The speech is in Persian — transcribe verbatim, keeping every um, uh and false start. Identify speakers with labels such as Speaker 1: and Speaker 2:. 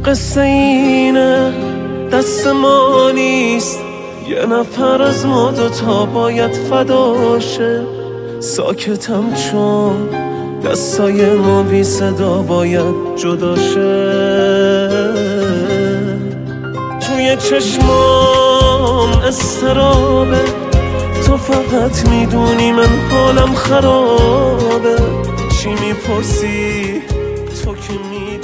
Speaker 1: قصه اینه دست ما نیست، یه نفر از ما دوتا باید فداشه. ساکتم چون دستای ما بی صدا باید جداشه. توی چشمام استرابه، تو فقط میدونی من حالم خرابه. چی میپرسی تو که می